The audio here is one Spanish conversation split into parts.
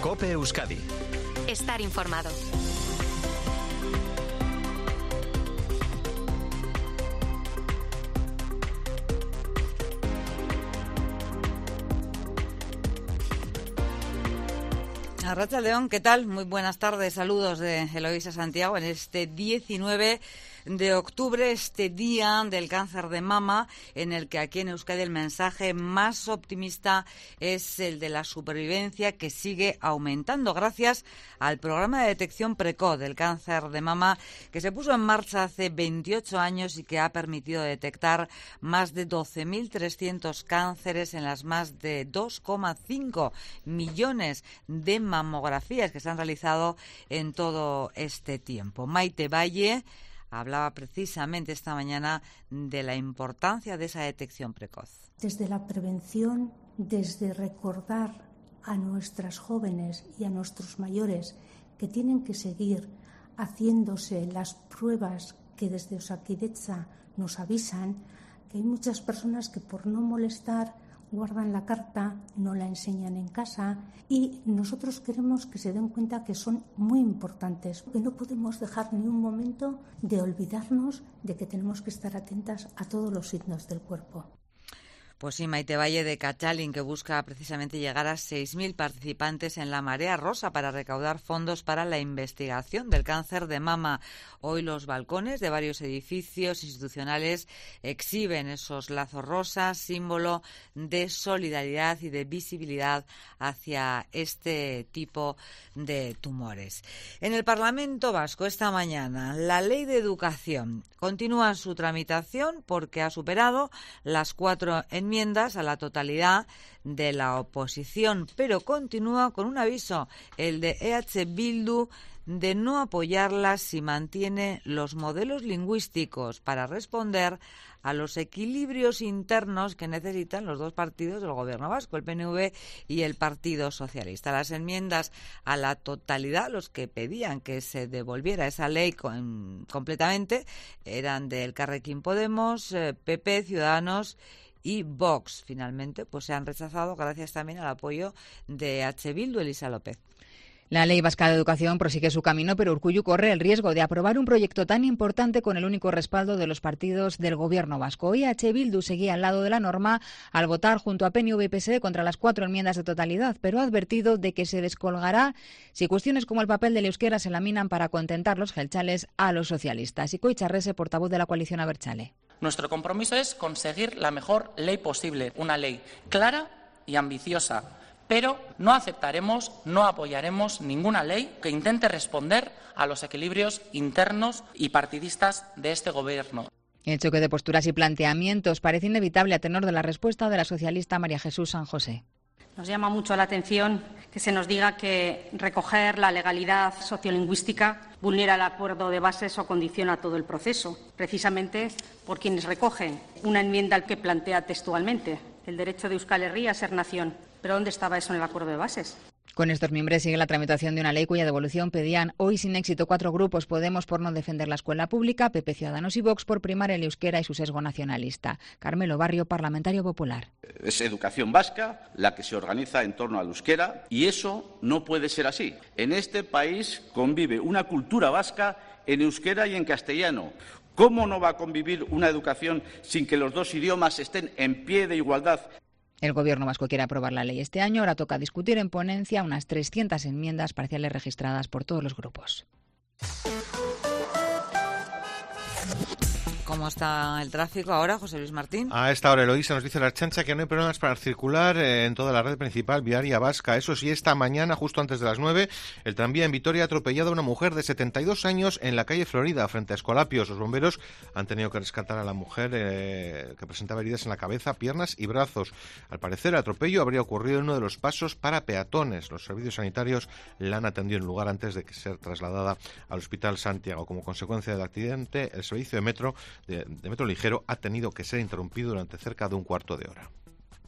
COPE Euskadi. Estar informado. Arratsaldeon, ¿qué tal? Muy buenas tardes, saludos de Eloísa Santiago en este 19 de octubre, este día del cáncer de mama, en el que aquí en Euskadi el mensaje más optimista es el de la supervivencia, que sigue aumentando gracias al programa de detección precoz del cáncer de mama que se puso en marcha hace 28 años y que ha permitido detectar más de 12.300 cánceres en las más de 2,5 millones de mamografías que se han realizado en todo este tiempo. Maite Valle hablaba precisamente esta mañana de la importancia de esa detección precoz. Desde la prevención, desde recordar a nuestras jóvenes y a nuestros mayores que tienen que seguir haciéndose las pruebas que desde Osakidetza nos avisan, que hay muchas personas que por no molestar guardan la carta, no la enseñan en casa, y nosotros queremos que se den cuenta que son muy importantes, que no podemos dejar ni un momento de olvidarnos de que tenemos que estar atentas a todos los signos del cuerpo. Pues sí, Maite Valle de Cachalín, que busca precisamente llegar a 6.000 participantes en la Marea Rosa para recaudar fondos para la investigación del cáncer de mama. Hoy los balcones de varios edificios institucionales exhiben esos lazos rosas, símbolo de solidaridad y de visibilidad hacia este tipo de tumores. En el Parlamento Vasco esta mañana, la Ley de Educación continúa su tramitación porque ha superado las 4 enmiendas a la totalidad de la oposición, pero continúa con un aviso, el de EH Bildu, de no apoyarla si mantiene los modelos lingüísticos para responder a los equilibrios internos que necesitan los dos partidos del gobierno vasco, el PNV y el Partido Socialista. Las enmiendas a la totalidad, los que pedían que se devolviera esa ley completamente, eran de Elkarrekin Podemos, PP, Ciudadanos y Vox. Finalmente, pues se han rechazado gracias también al apoyo de EH Bildu, Elisa López. La Ley Vasca de Educación prosigue su camino, pero Urkullu corre el riesgo de aprobar un proyecto tan importante con el único respaldo de los partidos del gobierno vasco. Hoy EH Bildu seguía al lado de la norma al votar junto a PNV y PSE contra las 4 enmiendas de totalidad, pero ha advertido de que se descolgará si cuestiones como el papel del euskera se laminan para contentar los jeltzales a los socialistas. Ikoitz Arrese, portavoz de la coalición abertzale. Nuestro compromiso es conseguir la mejor ley posible, una ley clara y ambiciosa. Pero no aceptaremos, no apoyaremos ninguna ley que intente responder a los equilibrios internos y partidistas de este gobierno. El choque de posturas y planteamientos parece inevitable a tenor de la respuesta de la socialista María Jesús San José. Nos llama mucho la atención que se nos diga que recoger la legalidad sociolingüística vulnera el acuerdo de bases o condiciona todo el proceso, precisamente por quienes recogen una enmienda que plantea textualmente el derecho de Euskal Herria a ser nación. ¿Pero dónde estaba eso en el acuerdo de bases? Con estos miembros sigue la tramitación de una ley cuya devolución pedían hoy sin éxito 4 grupos: Podemos por no defender la escuela pública, PP, Ciudadanos y Vox por primar el euskera y su sesgo nacionalista. Carmelo Barrio, parlamentario popular. Es educación vasca la que se organiza en torno al euskera y eso no puede ser así. En este país convive una cultura vasca en euskera y en castellano. ¿Cómo no va a convivir una educación sin que los dos idiomas estén en pie de igualdad? El gobierno vasco quiere aprobar la ley este año. Ahora toca discutir en ponencia unas 300 enmiendas parciales registradas por todos los grupos. ¿Cómo está el tráfico ahora, José Luis Martín? A esta hora, Eloísa, nos dice la Ertzaintza que no hay problemas para circular en toda la red principal viaria vasca. Eso sí, esta mañana, justo antes de las 9, el tranvía en Vitoria ha atropellado a una mujer de 72 años en la calle Florida, frente a Escolapios. Los bomberos han tenido que rescatar a la mujer que presentaba heridas en la cabeza, piernas y brazos. Al parecer, el atropello habría ocurrido en uno de los pasos para peatones. Los servicios sanitarios la han atendido en el lugar antes de ser trasladada al Hospital Santiago. Como consecuencia del accidente, el servicio de metro ligero ha tenido que ser interrumpido durante cerca de un cuarto de hora.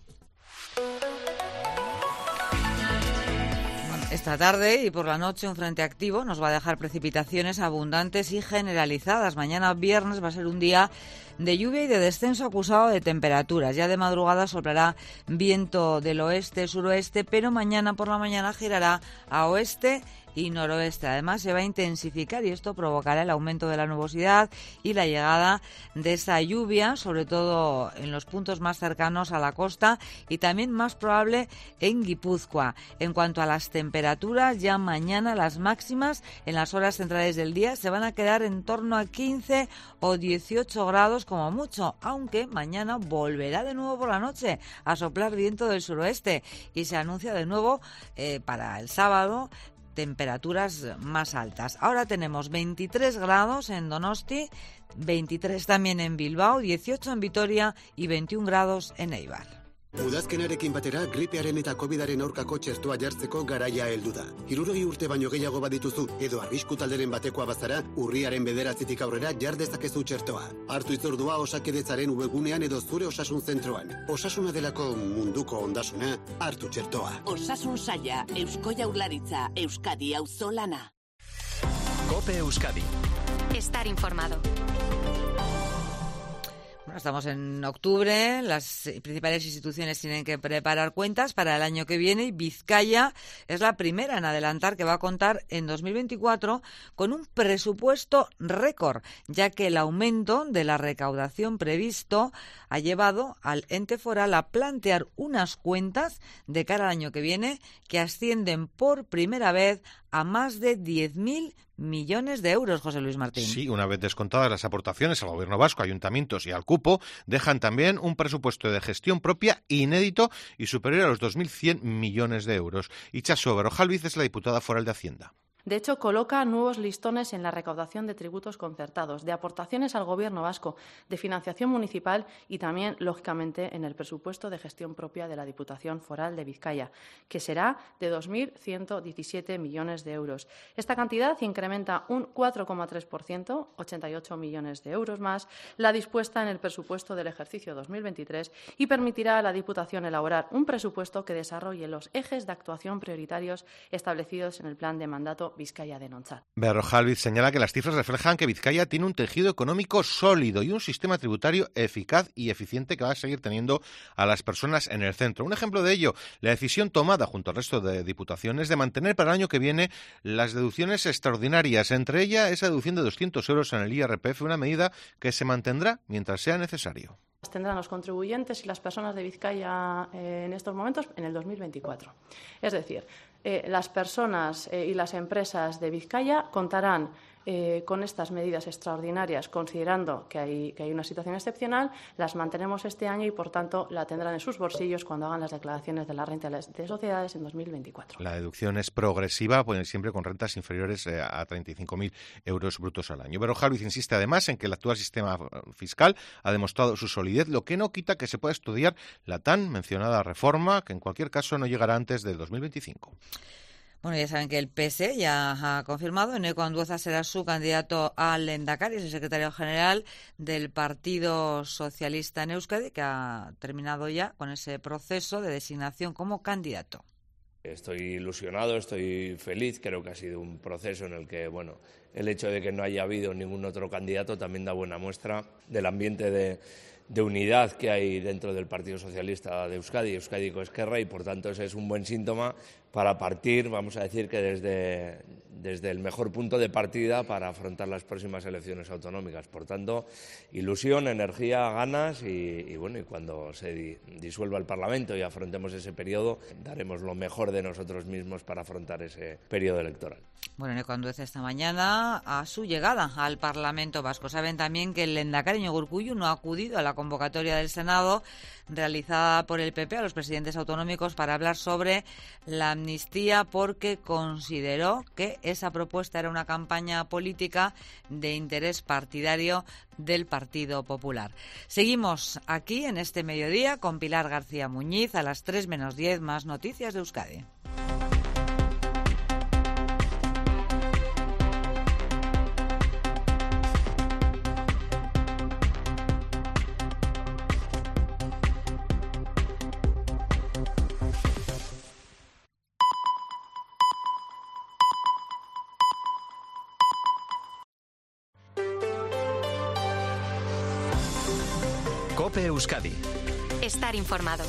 Esta tarde y por la noche un frente activo nos va a dejar precipitaciones abundantes y generalizadas. Mañana viernes va a ser un día de lluvia y de descenso acusado de temperaturas. Ya de madrugada soplará viento del oeste-suroeste, pero mañana por la mañana girará a oeste y noroeste. Además, se va a intensificar y esto provocará el aumento de la nubosidad y la llegada de esa lluvia, sobre todo en los puntos más cercanos a la costa y también más probable en Guipúzcoa. En cuanto a las temperaturas, ya mañana las máximas en las horas centrales del día se van a quedar en torno a 15 o 18 grados como mucho, aunque mañana volverá de nuevo por la noche a soplar viento del suroeste y se anuncia de nuevo para el sábado temperaturas más altas. Ahora tenemos 23 grados en Donosti, 23 también en Bilbao, 18 en Vitoria y 21 grados en Eibar. Udazkenarekin batera, gripearen eta COVIDaren aurkako txertoa jartzeko garaia heldu da. 60 urte baino gehiago badituzu edo arrisku talderen batekoa bazara, urriaren 9 aurrera jar dezakezu txertoa. Hartu hitzordua Osakidetzaren webgunean edo zure osasun zentroan. Osasuna delako munduko ondasuna, hartu txertoa. Osasun saila, Eusko Jaurlaritza, Euskadi auzolana. COPE Euskadi. Estar informado. Estamos en octubre, las principales instituciones tienen que preparar cuentas para el año que viene y Vizcaya es la primera en adelantar que va a contar en 2024 con un presupuesto récord, ya que el aumento de la recaudación previsto ha llevado al ente foral a plantear unas cuentas de cara al año que viene que ascienden por primera vez a más de 10.000 millones de euros, José Luis Martín. Sí, una vez descontadas las aportaciones al Gobierno vasco, ayuntamientos y al cupo, dejan también un presupuesto de gestión propia inédito y superior a los 2.100 millones de euros. Itxaso Berrojalbiz es la diputada foral de Hacienda. De hecho, coloca nuevos listones en la recaudación de tributos concertados, de aportaciones al Gobierno vasco, de financiación municipal y también, lógicamente, en el presupuesto de gestión propia de la Diputación Foral de Vizcaya, que será de 2.117 millones de euros. Esta cantidad incrementa un 4,3%, 88 millones de euros más, la dispuesta en el presupuesto del ejercicio 2023 y permitirá a la Diputación elaborar un presupuesto que desarrolle los ejes de actuación prioritarios establecidos en el plan de mandato Vizcaya Denontzat. Berrojalbiz señala que las cifras reflejan que Vizcaya tiene un tejido económico sólido y un sistema tributario eficaz y eficiente que va a seguir teniendo a las personas en el centro. Un ejemplo de ello, la decisión tomada junto al resto de diputaciones de mantener para el año que viene las deducciones extraordinarias, entre ellas esa deducción de 200 euros en el IRPF, una medida que se mantendrá mientras sea necesario. Tendrán los contribuyentes y las personas de Vizcaya en estos momentos en el 2024. Es decir, las personas y las empresas de Vizcaya contarán con estas medidas extraordinarias, considerando que hay una situación excepcional, las mantenemos este año y, por tanto, la tendrán en sus bolsillos cuando hagan las declaraciones de la renta de sociedades en 2024. La deducción es progresiva, pues siempre con rentas inferiores a 35.000 euros brutos al año. Berrojalbiz insiste además en que el actual sistema fiscal ha demostrado su solidez, lo que no quita que se pueda estudiar la tan mencionada reforma, que en cualquier caso no llegará antes del 2025. Bueno, ya saben que el PS ya ha confirmado, Eneko Andueza será su candidato al Lehendakari, es el secretario general del Partido Socialista en Euskadi, que ha terminado ya con ese proceso de designación como candidato. Estoy ilusionado, estoy feliz, creo que ha sido un proceso en el que, el hecho de que no haya habido ningún otro candidato también da buena muestra del ambiente de unidad que hay dentro del Partido Socialista de Euskadi, Euskadiko Ezkerra, y por tanto ese es un buen síntoma para partir, vamos a decir que desde el mejor punto de partida para afrontar las próximas elecciones autonómicas. Por tanto, ilusión, energía, ganas y cuando se disuelva el Parlamento y afrontemos ese periodo, daremos lo mejor de nosotros mismos para afrontar ese periodo electoral. Bueno, Eneko Andueza esta mañana a su llegada al Parlamento Vasco. Saben también que el lehendakari Iñigo Urkullu no ha acudido a la convocatoria del Senado realizada por el PP a los presidentes autonómicos para hablar sobre la amnistía porque consideró que esa propuesta era una campaña política de interés partidario del Partido Popular. Seguimos aquí en este mediodía con Pilar García Muñiz a las 3 menos 10, más noticias de Euskadi. COPE Euskadi. Estar informado.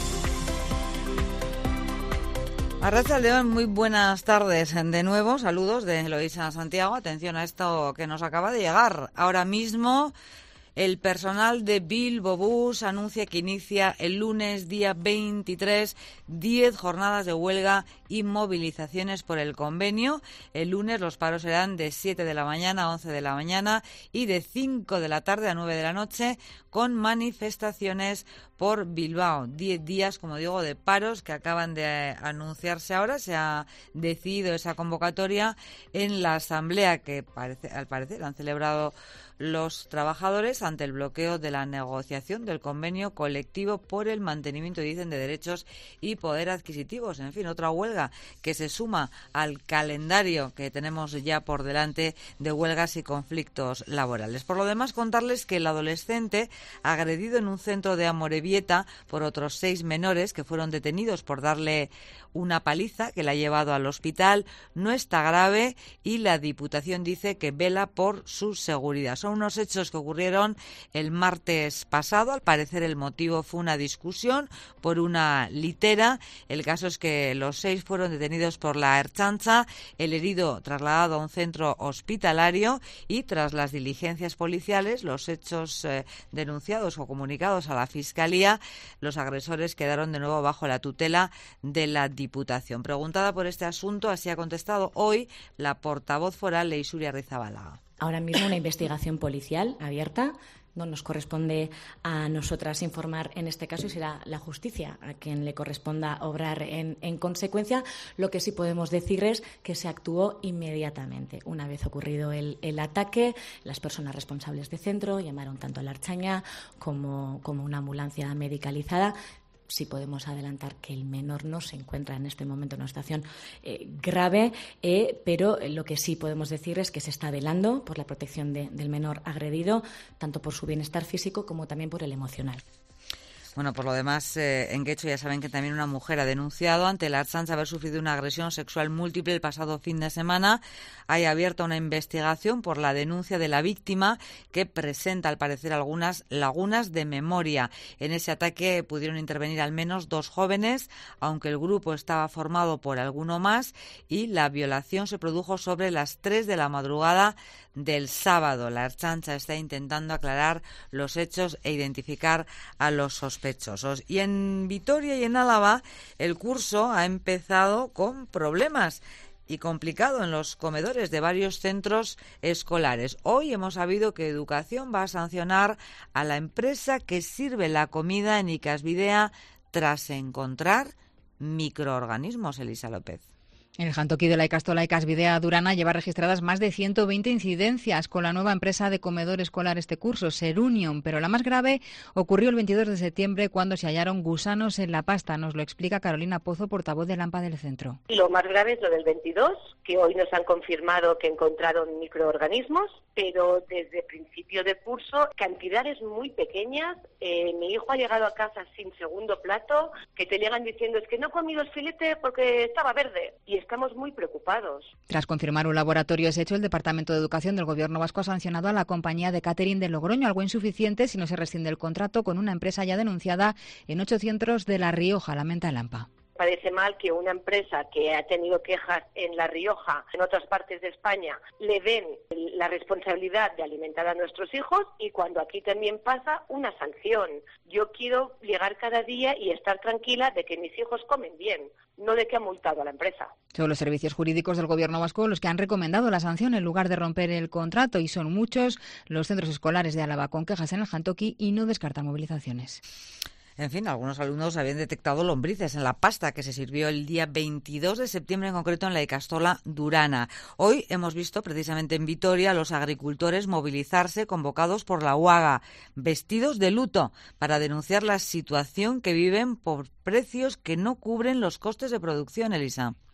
Arratsaldeon, muy buenas tardes de nuevo. Saludos de Eloísa Santiago. Atención a esto que nos acaba de llegar. Ahora mismo, el personal de Bilbo Bus anuncia que inicia el lunes, día 23, 10 jornadas de huelga y movilizaciones por el convenio. El lunes los paros serán de 7 de la mañana a 11 de la mañana y de 5 de la tarde a 9 de la noche, con manifestaciones por Bilbao. 10 días, como digo, de paros que acaban de anunciarse ahora. Se ha decidido esa convocatoria en la asamblea que al parecer han celebrado los trabajadores ante el bloqueo de la negociación del convenio colectivo por el mantenimiento, dicen, de derechos y poder adquisitivos. En fin, otra huelga que se suma al calendario que tenemos ya por delante de huelgas y conflictos laborales. Por lo demás, contarles que el adolescente agredido en un centro de Amorebieta por otros 6 menores que fueron detenidos por darle una paliza que la ha llevado al hospital no está grave y la Diputación dice que vela por su seguridad. Son unos hechos que ocurrieron el martes pasado. Al parecer el motivo fue una discusión por una litera. El caso es que los 6 fueron detenidos por la Ertzaintza, el herido trasladado a un centro hospitalario y tras las diligencias policiales, los hechos denunciados o comunicados a la Fiscalía, los agresores quedaron de nuevo bajo la tutela de la Diputación. Preguntada por este asunto, así ha contestado hoy la portavoz foral Leixuri Arrizabalaga. Ahora mismo una investigación policial abierta. No nos corresponde a nosotras informar en este caso y será la justicia a quien le corresponda obrar en consecuencia. Lo que sí podemos decir es que se actuó inmediatamente. Una vez ocurrido el ataque, las personas responsables de centro llamaron tanto a la Ertzaintza como una ambulancia medicalizada. Sí podemos adelantar que el menor no se encuentra en este momento en una situación grave, pero lo que sí podemos decir es que se está velando por la protección del menor agredido, tanto por su bienestar físico como también por el emocional. Bueno, por lo demás, en Guecho ya saben que también una mujer ha denunciado ante la Ertzaintza haber sufrido una agresión sexual múltiple el pasado fin de semana. Hay abierta una investigación por la denuncia de la víctima que presenta, al parecer, algunas lagunas de memoria. En ese ataque pudieron intervenir al menos 2 jóvenes, aunque el grupo estaba formado por alguno más, y la violación se produjo sobre las 3 de la madrugada del sábado. La Ertzaintza está intentando aclarar los hechos e identificar a los sospechosos. Y en Vitoria y en Álava el curso ha empezado con problemas y complicado en los comedores de varios centros escolares. Hoy hemos sabido que Educación va a sancionar a la empresa que sirve la comida en Ikasbidea tras encontrar microorganismos. Elisa López. El jantoki de la ikastola Ikasbidea Durana lleva registradas más de 120 incidencias con la nueva empresa de comedor escolar este curso, Serunion, pero la más grave ocurrió el 22 de septiembre cuando se hallaron gusanos en la pasta. Nos lo explica Carolina Pozo, portavoz de AMPA del centro. Lo más grave es lo del 22, que hoy nos han confirmado que encontraron microorganismos, pero desde principio de curso, cantidades muy pequeñas. Mi hijo ha llegado a casa sin segundo plato, que te llegan diciendo es que no he comido el filete porque estaba verde. Y estamos muy preocupados. Tras confirmar un laboratorio ese hecho, el Departamento de Educación del Gobierno vasco ha sancionado a la compañía de catering de Logroño, algo insuficiente si no se rescinde el contrato con una empresa ya denunciada en 8 centros de La Rioja, lamenta el AMPA. Parece mal que una empresa que ha tenido quejas en La Rioja, en otras partes de España, le den la responsabilidad de alimentar a nuestros hijos y cuando aquí también pasa una sanción. Yo quiero llegar cada día y estar tranquila de que mis hijos comen bien, no de que ha multado a la empresa. Son los servicios jurídicos del Gobierno vasco los que han recomendado la sanción en lugar de romper el contrato y son muchos los centros escolares de Álava con quejas en el jantoki y no descartan movilizaciones. En fin, algunos alumnos habían detectado lombrices en la pasta que se sirvió el día 22 de septiembre, en concreto en la ikastola Durana. Hoy hemos visto precisamente en Vitoria a los agricultores movilizarse convocados por la UAGA, vestidos de luto, para denunciar la situación que viven por precios que no cubren los costes de producción, Elisa.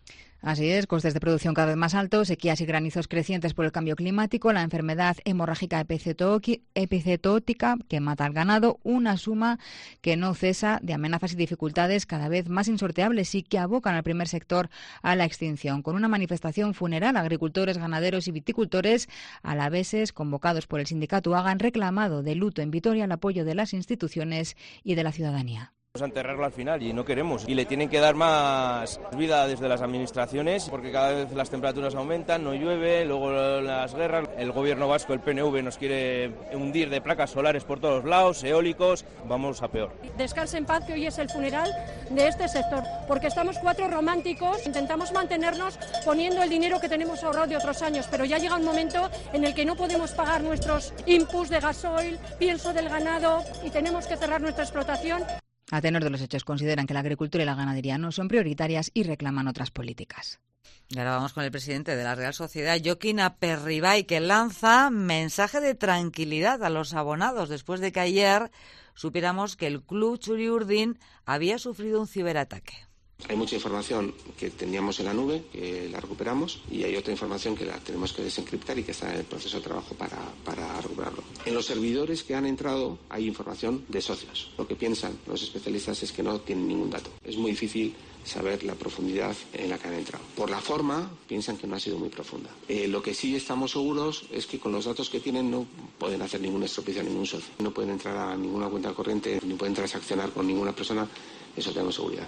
Así es, costes de producción cada vez más altos, sequías y granizos crecientes por el cambio climático, la enfermedad hemorrágica epicetótica que mata al ganado, una suma que no cesa de amenazas y dificultades cada vez más insorteables y que abocan al primer sector a la extinción. Con una manifestación funeral, agricultores, ganaderos y viticultores alaveses convocados por el sindicato UAGA han reclamado de luto en Vitoria el apoyo de las instituciones y de la ciudadanía. Vamos a enterrarlo al final y no queremos. Y le tienen que dar más vida desde las administraciones porque cada vez las temperaturas aumentan, no llueve, luego las guerras. El gobierno vasco, el PNV, nos quiere hundir de placas solares por todos lados, eólicos, vamos a peor. Descanse en paz, que hoy es el funeral de este sector, porque estamos 4 románticos, intentamos mantenernos poniendo el dinero que tenemos ahorrado de otros años, pero ya llega un momento en el que no podemos pagar nuestros inputs de gasoil, pienso del ganado y tenemos que cerrar nuestra explotación. A tenor de los hechos, consideran que la agricultura y la ganadería no son prioritarias y reclaman otras políticas. Y ahora vamos con el presidente de la Real Sociedad, Joaquín Aperribay, que lanza mensaje de tranquilidad a los abonados después de que ayer supiéramos que el club Txuri-Urdin había sufrido un ciberataque. Hay mucha información que teníamos en la nube, que la recuperamos, y hay otra información que la tenemos que desencriptar y que está en el proceso de trabajo para recuperarlo. En los servidores que han entrado hay información de socios. Lo que piensan los especialistas es que no tienen ningún dato. Es muy difícil saber la profundidad en la que han entrado. Por la forma, piensan que no ha sido muy profunda. Lo que sí estamos seguros es que con los datos que tienen no pueden hacer ningún estropicio a ningún socio. No pueden entrar a ninguna cuenta corriente, ni pueden transaccionar con ninguna persona. Eso tenemos seguridad.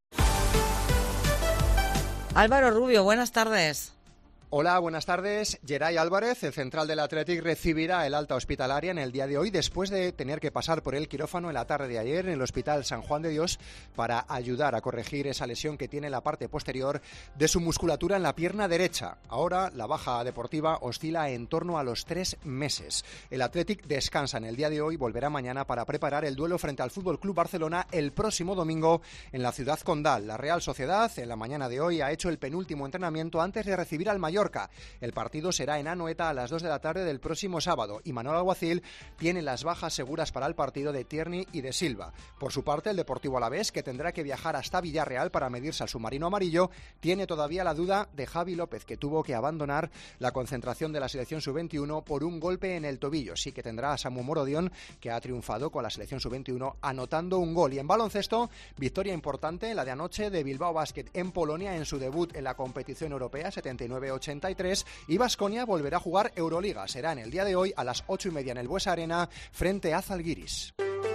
Álvaro Rubio, buenas tardes. Hola, buenas tardes. Geray Álvarez, el central del Athletic, recibirá el alta hospitalaria en el día de hoy después de tener que pasar por el quirófano en la tarde de ayer en el Hospital San Juan de Dios para ayudar a corregir esa lesión que tiene en la parte posterior de su musculatura en la pierna derecha. Ahora la baja deportiva oscila en torno a los 3 meses. El Athletic descansa en el día de hoy, volverá mañana para preparar el duelo frente al FC Barcelona el próximo domingo en la ciudad condal. La Real Sociedad en la mañana de hoy ha hecho el penúltimo entrenamiento antes de recibir al Mallorca. El partido será en Anoeta a las 2 de la tarde del próximo sábado y Manuel Alguacil tiene las bajas seguras para el partido de Tierney y de Silva. Por su parte, el Deportivo Alavés, que tendrá que viajar hasta Villarreal para medirse al submarino amarillo, tiene todavía la duda de Javi López, que tuvo que abandonar la concentración de la selección sub-21 por un golpe en el tobillo. Sí que tendrá a Samu Morodion, que ha triunfado con la selección sub-21 anotando un gol. Y en baloncesto, victoria importante, la de anoche de Bilbao Basket en Polonia en su debut en la competición europea, 79-83, y Baskonia volverá a jugar Euroliga. Será en el día de hoy a las 8:30 en el Buesa Arena frente a Zalgiris.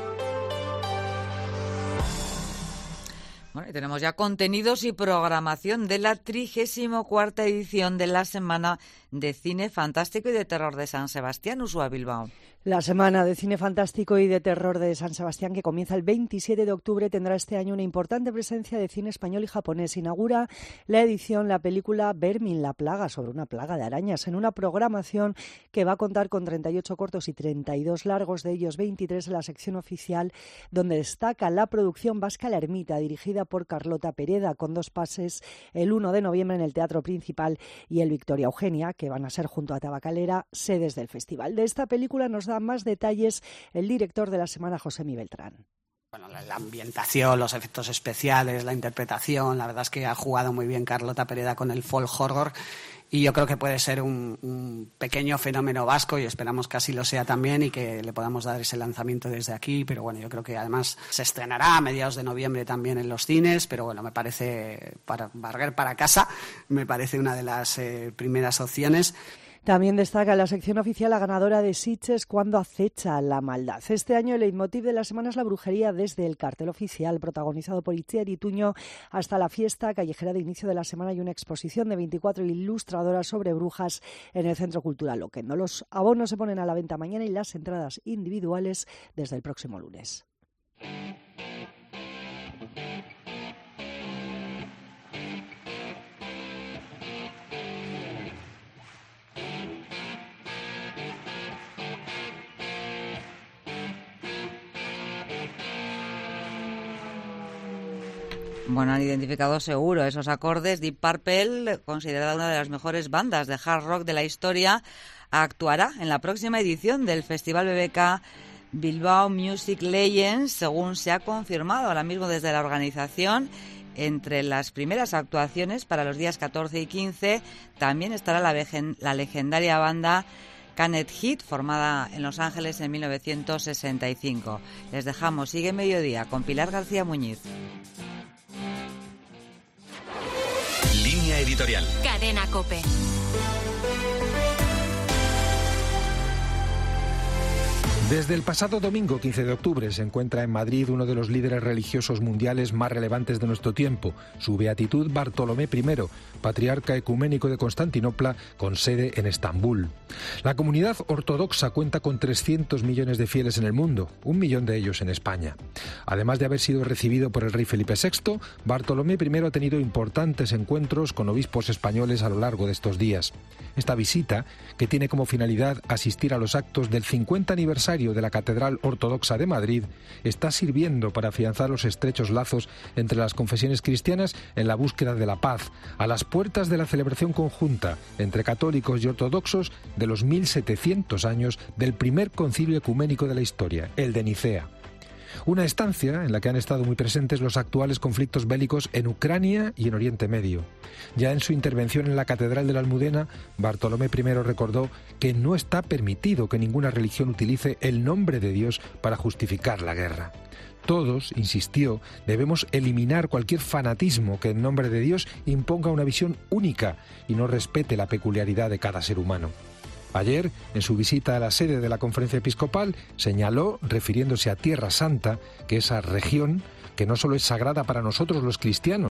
Bueno, y tenemos ya contenidos y programación de la 34ª edición de la Semana de Cine Fantástico y de Terror de San Sebastián, Uxue Bilbao. La Semana de Cine Fantástico y de Terror de San Sebastián, que comienza el 27 de octubre, tendrá este año una importante presencia de cine español y japonés. Inaugura la edición la película Vermin, la plaga, sobre una plaga de arañas, en una programación que va a contar con 38 cortos y 32 largos, de ellos 23 en la sección oficial, donde destaca la producción vasca La Ermita, dirigida por Carlota Pereda, con 2 pases el 1 de noviembre en el Teatro Principal y el Victoria Eugenia, que van a ser junto a Tabacalera sedes del festival. De esta película nos da más detalles el director de la semana, Josemi Beltrán. Bueno, la ambientación, los efectos especiales, la interpretación, la verdad es que ha jugado muy bien Carlota Pereda con el folk horror y yo creo que puede ser un pequeño fenómeno vasco y esperamos que así lo sea también y que le podamos dar ese lanzamiento desde aquí, pero bueno, yo creo que además se estrenará a mediados de noviembre también en los cines, pero bueno, me parece, para barrer para casa, me parece una de las primeras opciones. También destaca en la sección oficial la ganadora de Sitges, Cuando acecha la maldad. Este año el leitmotiv de la semana es la brujería, desde el cartel oficial protagonizado por Itziar Ituño hasta la fiesta callejera de inicio de la semana y una exposición de 24 ilustradoras sobre brujas en el Centro Cultural Loquendo. Los abonos se ponen a la venta mañana y las entradas individuales desde el próximo lunes. Bueno, han identificado seguro esos acordes. Deep Purple, considerada una de las mejores bandas de hard rock de la historia, actuará en la próxima edición del Festival BBK Bilbao Music Legends, según se ha confirmado ahora mismo desde la organización. Entre las primeras actuaciones para los días 14 y 15 también estará la legendaria banda Canet Heat, formada en Los Ángeles en 1965. Les dejamos Sigue Mediodía con Pilar García Muñiz. Línea editorial. Cadena COPE. Desde el pasado domingo 15 de octubre se encuentra en Madrid uno de los líderes religiosos mundiales más relevantes de nuestro tiempo, su Beatitud Bartolomé I, patriarca ecuménico de Constantinopla con sede en Estambul. La comunidad ortodoxa cuenta con 300 millones de fieles en el mundo, 1 millón de ellos en España. Además de haber sido recibido por el rey Felipe VI, Bartolomé I ha tenido importantes encuentros con obispos españoles a lo largo de estos días. Esta visita, que tiene como finalidad asistir a los actos del 50 aniversario de la Catedral Ortodoxa de Madrid, está sirviendo para afianzar los estrechos lazos entre las confesiones cristianas en la búsqueda de la paz, a las puertas de la celebración conjunta entre católicos y ortodoxos de los 1700 años del primer concilio ecuménico de la historia, el de Nicea. Una estancia en la que han estado muy presentes los actuales conflictos bélicos en Ucrania y en Oriente Medio. Ya en su intervención en la Catedral de la Almudena, Bartolomé I recordó que no está permitido que ninguna religión utilice el nombre de Dios para justificar la guerra. Todos, insistió, debemos eliminar cualquier fanatismo que en nombre de Dios imponga una visión única y no respete la peculiaridad de cada ser humano. Ayer, en su visita a la sede de la Conferencia Episcopal, señaló, refiriéndose a Tierra Santa, que esa región, que no solo es sagrada para nosotros los cristianos,